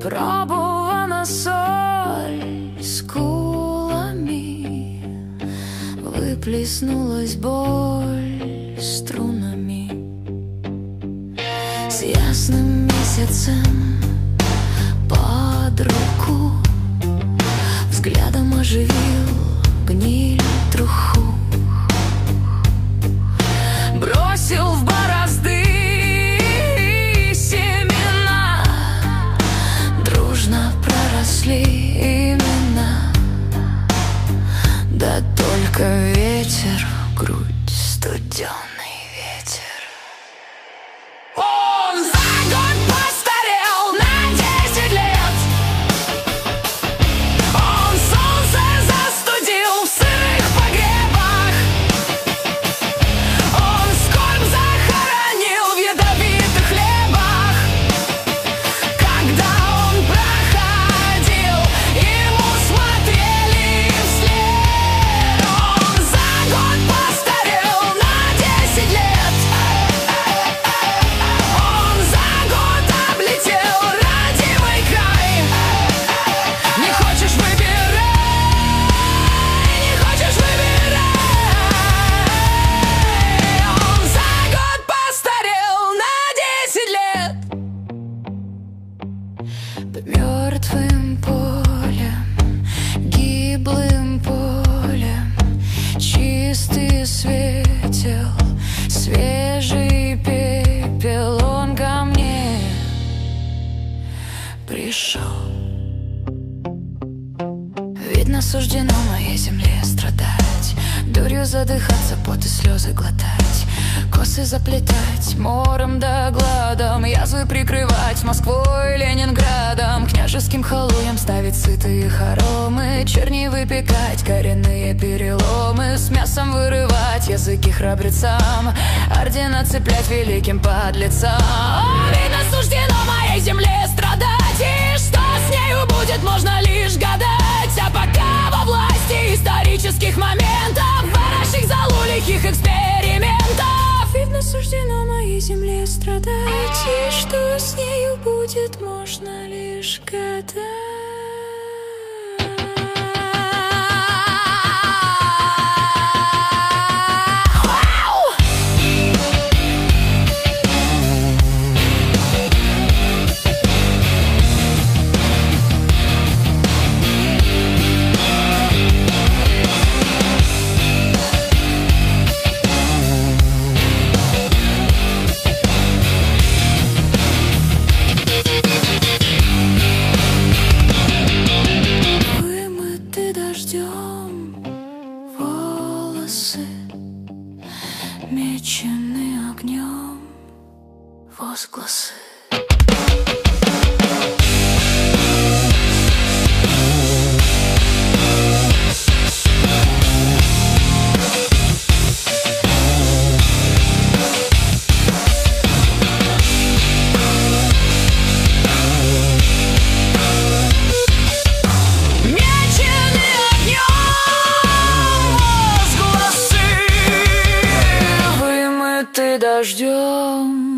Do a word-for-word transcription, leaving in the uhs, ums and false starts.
Пробувана соль скулами, выплеснулась боль струнами. С ясным месяцем под руку взглядом оживил гниль труху. Бросил в борозды семена, дружно проросли имена. Да только ветер в грудь, студеный ветер. Он за год постарел на десять лет. Он солнце застудил в сырых погребах. Он скорбь захоронил в ядовитых хлебах. Когда он проходил, ему смотрели вслед. Он за год постарел на десять лет. Он за год облетел родимый край. Не хочешь — выбирай, не хочешь — выбирай. Он за год постарел на десять лет. Мертвым полем, гиблым полем, чистый светил, свежий пепел. Он ко мне пришел. Видно, суждено моей земле страдать, дурью задыхаться, пот и слезы глотать, косы заплетать мором да гладом, язвы прикрывать Москвой, Ленинградом, княжеским халуем ставить сытые хоромы, черни выпекать, коренные переломы, с мясом вырывать языки храбрецам, ордена цеплять великим подлецам. О, видно, суждено моей земле страдать, и что с нею будет, можно лишь гадать. А пока во власти исторических моментов, ворожих залулихих экспериментов, видно, суждено моей земле страдать, и что с нею будет, можно лишь гадать. Волосы мечены огнем, возгласы. Дождем